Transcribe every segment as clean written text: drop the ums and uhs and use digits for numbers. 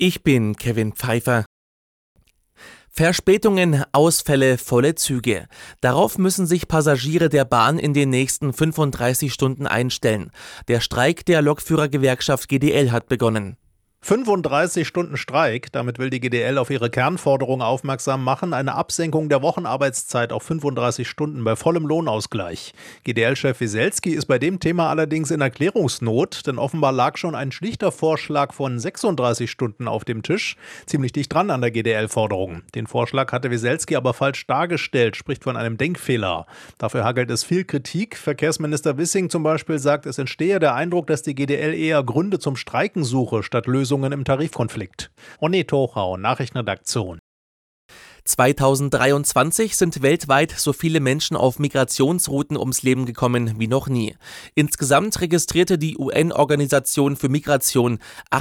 Ich bin Kevin Pfeiffer. Verspätungen, Ausfälle, volle Züge. Darauf müssen sich Passagiere der Bahn in den nächsten 35 Stunden einstellen. Der Streik der Lokführergewerkschaft GDL hat begonnen. 35 Stunden Streik, damit will die GDL auf ihre Kernforderung aufmerksam machen, eine Absenkung der Wochenarbeitszeit auf 35 Stunden bei vollem Lohnausgleich. GDL-Chef Wieselski ist bei dem Thema allerdings in Erklärungsnot, denn offenbar lag schon ein schlichter Vorschlag von 36 Stunden auf dem Tisch, ziemlich dicht dran an der GDL-Forderung. Den Vorschlag hatte Wieselski aber falsch dargestellt, spricht von einem Denkfehler. Dafür hagelt es viel Kritik. Verkehrsminister Wissing zum Beispiel sagt, es entstehe der Eindruck, dass die GDL eher Gründe zum Streiken suche, statt Lösungen im Tarifkonflikt. René Tochau, Nachrichtenredaktion. 2023 sind weltweit so viele Menschen auf Migrationsrouten ums Leben gekommen wie noch nie. Insgesamt registrierte die UN-Organisation für Migration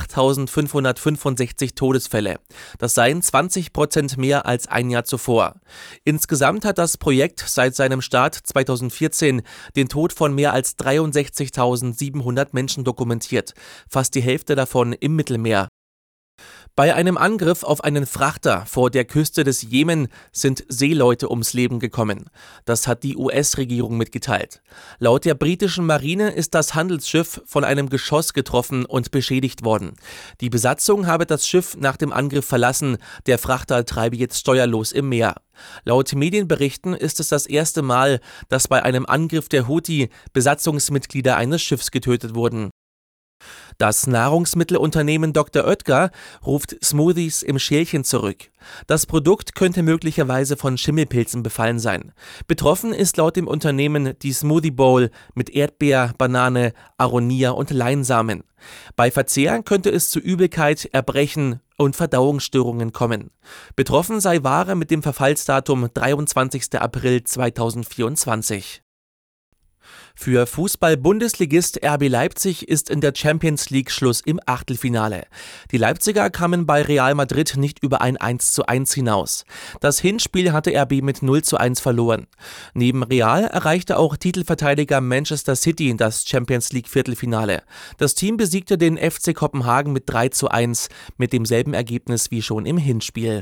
8.565 Todesfälle. Das seien 20% mehr als ein Jahr zuvor. Insgesamt hat das Projekt seit seinem Start 2014 den Tod von mehr als 63.700 Menschen dokumentiert, fast die Hälfte davon im Mittelmeer. Bei einem Angriff auf einen Frachter vor der Küste des Jemen sind Seeleute ums Leben gekommen. Das hat die US-Regierung mitgeteilt. Laut der britischen Marine ist das Handelsschiff von einem Geschoss getroffen und beschädigt worden. Die Besatzung habe das Schiff nach dem Angriff verlassen, der Frachter treibe jetzt steuerlos im Meer. Laut Medienberichten ist es das erste Mal, dass bei einem Angriff der Houthi Besatzungsmitglieder eines Schiffs getötet wurden. Das Nahrungsmittelunternehmen Dr. Oetker ruft Smoothies im Schälchen zurück. Das Produkt könnte möglicherweise von Schimmelpilzen befallen sein. Betroffen ist laut dem Unternehmen die Smoothie Bowl mit Erdbeer, Banane, Aronia und Leinsamen. Bei Verzehr könnte es zu Übelkeit, Erbrechen und Verdauungsstörungen kommen. Betroffen sei Ware mit dem Verfallsdatum 23. April 2024. Für Fußball-Bundesligist RB Leipzig ist in der Champions League Schluss im Achtelfinale. Die Leipziger kamen bei Real Madrid nicht über ein 1:1 hinaus. Das Hinspiel hatte RB mit 0:1 verloren. Neben Real erreichte auch Titelverteidiger Manchester City das Champions League Viertelfinale. Das Team besiegte den FC Kopenhagen mit 3:1, mit demselben Ergebnis wie schon im Hinspiel.